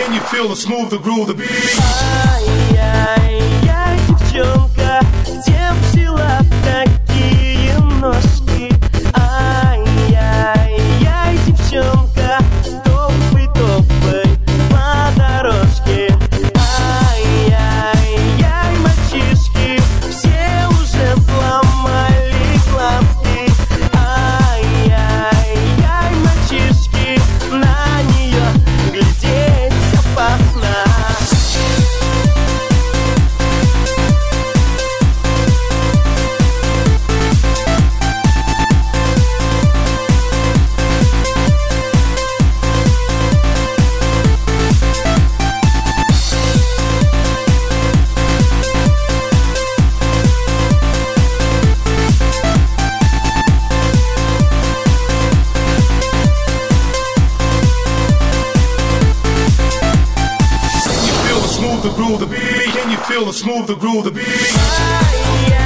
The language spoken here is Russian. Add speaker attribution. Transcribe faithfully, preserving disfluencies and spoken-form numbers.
Speaker 1: Can you feel the smooth, the groove, the beat?
Speaker 2: Ай-яй-яй, девчонка, где взяла такие ножки? Ай-яй-яй, девчонка, топай, топай по дорожке. Ай-яй-яй, мальчишки, все уже сломали глазки. Ай-яй-яй, мальчишки, на нее глядеть опасно.
Speaker 1: The groove, the beat. Can you feel the smooth, the groove, the beat?
Speaker 2: Ай-яй-яй.